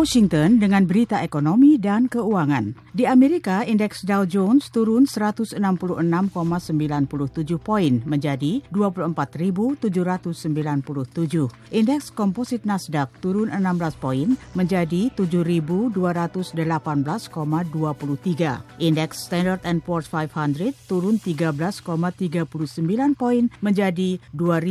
Washington dengan berita ekonomi dan keuangan. Di Amerika, indeks Dow Jones turun 166,97 poin menjadi 24.797. Indeks komposit Nasdaq turun 16 poin menjadi 7.218,23. Indeks Standard & Poor's 500 turun 13,39 poin menjadi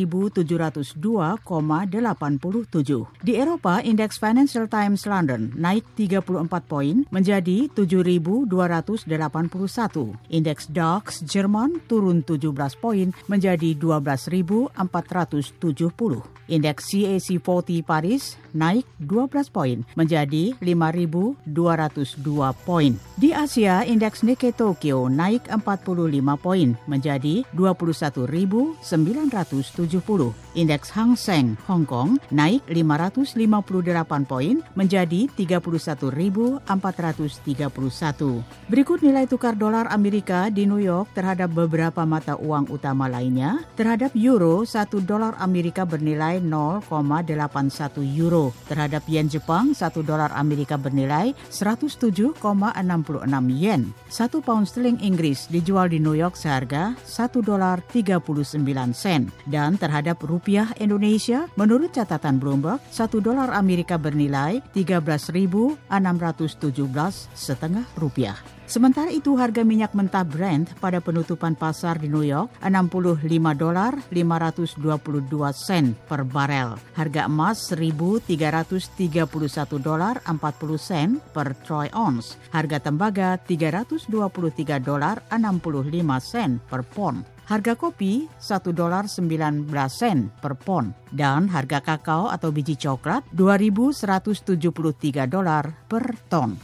2.702,87. Di Eropa, indeks Financial Times London naik 34 poin menjadi 7.281. Indeks DAX Jerman turun 17 poin menjadi 12.470. Indeks CAC 40 Paris naik 12 poin menjadi 5.202 poin. Di Asia, indeks Nikkei Tokyo naik 45 poin menjadi 21.970. Indeks Hang Seng Hong Kong naik 558 poin menjadi 31.431. Berikut nilai tukar dolar Amerika di New York terhadap beberapa mata uang utama lainnya. Terhadap euro, 1 dolar Amerika bernilai 0,81 euro. Terhadap yen Jepang, 1 dolar Amerika bernilai 107,66 yen. 1 pound sterling Inggris dijual di New York seharga 1 dolar 39 sen. Dan terhadap rupiah Indonesia, menurut catatan Bloomberg, 1 dolar Amerika bernilai 13.617,5 rupiah. Sementara itu, harga minyak mentah Brent pada penutupan pasar di New York $60.522 per barel. Harga emas $1.331.40 per troy ounce. Harga tembaga $323.65 per pon. Harga kopi $1.19 per pon. Dan harga kakao atau biji coklat $2.173 per ton.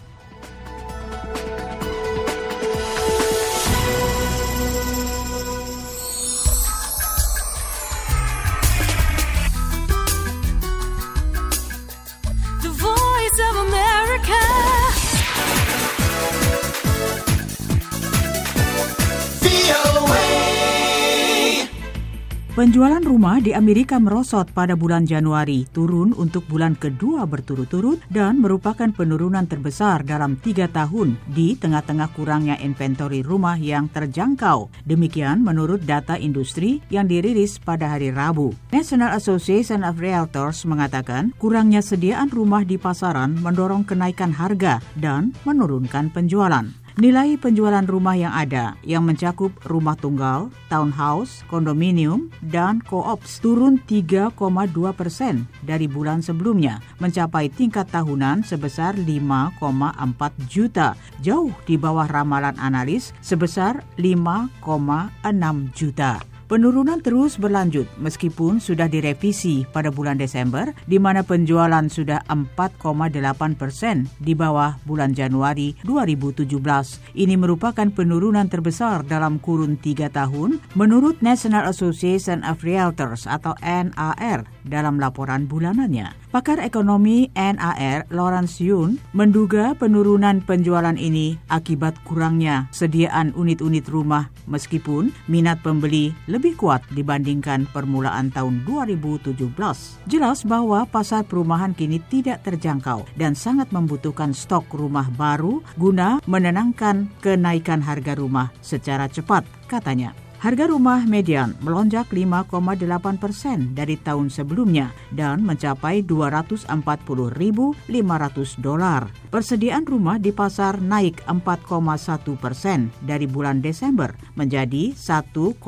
Penjualan rumah di Amerika merosot pada bulan Januari, turun untuk bulan kedua berturut-turut dan merupakan penurunan terbesar dalam 3 tahun di tengah-tengah kurangnya inventori rumah yang terjangkau. Demikian menurut data industri yang dirilis pada hari Rabu. National Association of Realtors mengatakan kurangnya sediaan rumah di pasaran mendorong kenaikan harga dan menurunkan penjualan. Nilai penjualan rumah yang ada, yang mencakup rumah tunggal, townhouse, kondominium, dan co-ops, turun 3,2% dari bulan sebelumnya, mencapai tingkat tahunan sebesar 5,4 juta, jauh di bawah ramalan analis sebesar 5,6 juta. Penurunan terus berlanjut meskipun sudah direvisi pada bulan Desember, di mana penjualan sudah 4,8% di bawah bulan Januari 2017. Ini merupakan penurunan terbesar dalam kurun 3 tahun menurut National Association of Realtors atau NAR dalam laporan bulanannya. Pakar ekonomi NAR Lawrence Yun menduga penurunan penjualan ini akibat kurangnya sediaan unit-unit rumah meskipun minat pembeli lebih kuat dibandingkan permulaan tahun 2017. Jelas bahwa pasar perumahan kini tidak terjangkau dan sangat membutuhkan stok rumah baru guna menenangkan kenaikan harga rumah secara cepat, katanya. Harga rumah median melonjak 5,8% dari tahun sebelumnya dan mencapai $240.500. Persediaan rumah di pasar naik 4,1% dari bulan Desember menjadi 1,52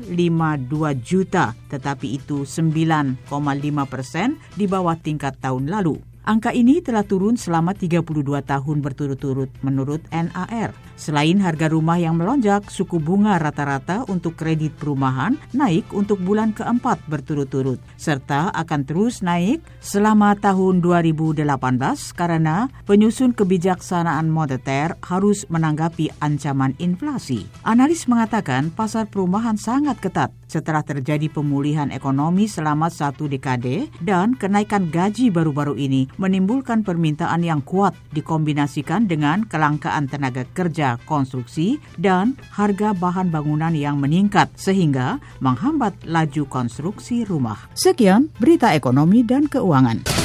juta, tetapi itu 9,5% di bawah tingkat tahun lalu. Angka ini telah turun selama 32 tahun berturut-turut menurut NAR. Selain harga rumah yang melonjak, suku bunga rata-rata untuk kredit perumahan naik untuk bulan keempat berturut-turut, serta akan terus naik selama tahun 2018 karena penyusun kebijaksanaan moneter harus menanggapi ancaman inflasi. Analis mengatakan pasar perumahan sangat ketat setelah terjadi pemulihan ekonomi selama 1 dekade dan kenaikan gaji baru-baru ini menimbulkan permintaan yang kuat dikombinasikan dengan kelangkaan tenaga kerja konstruksi dan harga bahan bangunan yang meningkat sehingga menghambat laju konstruksi rumah. Sekian berita ekonomi dan keuangan.